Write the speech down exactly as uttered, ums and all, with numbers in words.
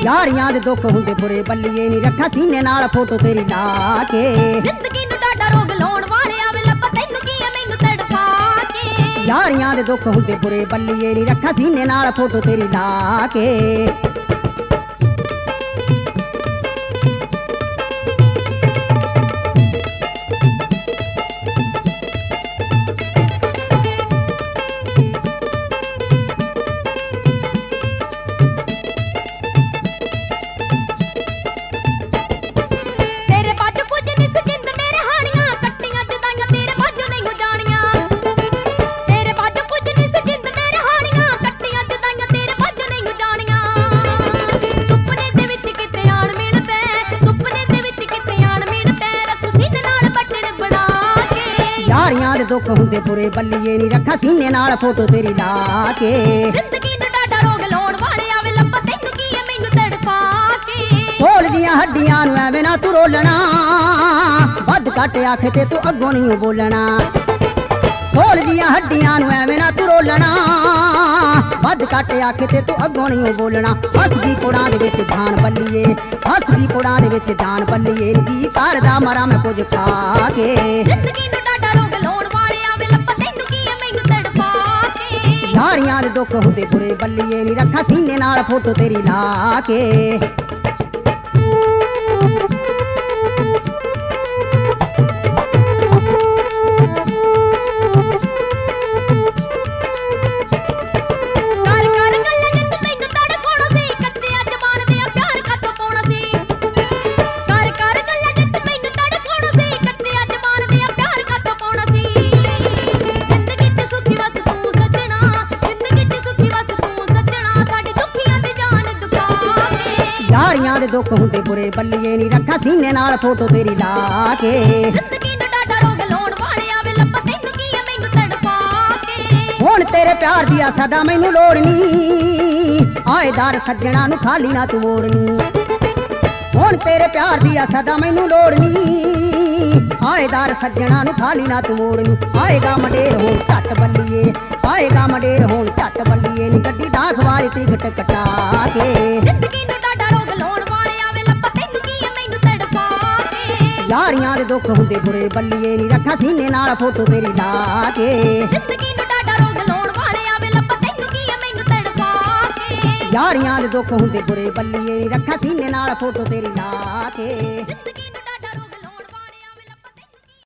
यारियां दे दुख हुंदे बुरे बल्लिए नी रखा सीने नाल फोटो तेरी ला के जिंदगी नू डाडा रोग लाउण वाले आवे लब्बा तैनू की है मैनू तड़पा के यारियां दे दुख हुंदे बुरे बल्लिए नी रखा सीने नाल फोटो तेरी ला के यारियां दे दुख हुंदे बुरे बल्लिए नी रखा सीने नाल फोटो तेरी ला के जिंदगी नू डाडा रोग लाउण वाले आवे लब्बा तैनू की है मैनू तड़पा के ढोल दियां हड्डियां नू एवें ना तू रोलना वध घट आखे ते तू अग्गों नहीं बोलना ढोल दियां हड्डियां नू एवें ना तू रोलना वध घट आखे ते तू अग्गों नहीं बोलना हसदी पुड़ां दे विच जान बल्लिए हसदी पुड़ां दे विच जान बल्लिए नी करदा मरा मैं कुछ खा के जिंदगी नू डाडा रोग लाउण वाले आवे लब्बा तैनू की है मैनू तड़पा के यारियां दे दुख हुंदे बुरे बल्लिए नी रखा सीने नाल फोटो तेरी ला के यारियां दे दुख हुंदे बुरे बल्लिए नी रखा सीने नाल फोटो तेरी ला के जिंदगी नू डाडा रोग लाउण वाले आवे लब्बा तैनू की है मैनू तड़पा के हुण तेरे प्यार दिया सदा मैनू लोड़ नी आएदार सज्जणा नू खाली ना तू मोड़नी हुण तेरे प्यार दिया सदा मैनू लोड़ नी आएदार सज्जणा नू खाली ना तू मोड़नी आएगा मंडेर हुण झट बल्लिए आएगा मंडेर हुण झट बल्लिए नी गड्डी दा खवारी टिकट कटा के जिंदगी नू डाडा रोग लाउण वाले आवे लब्बा तैनू की है मैनू तड़पा के यारियां दे दुख हुंदे बुरे बल्लिए नी रखा सीने नाल फोटो तेरी ला के जिंदगी नू डाडा रोग लाउण वाले आवे लब्बा तैनू की है मैनू तड़पा के यारियां दे दुख हुंदे बुरे बल्लिए नी रखा सीने नाल फोटो तेरी ला के जिंदगी नू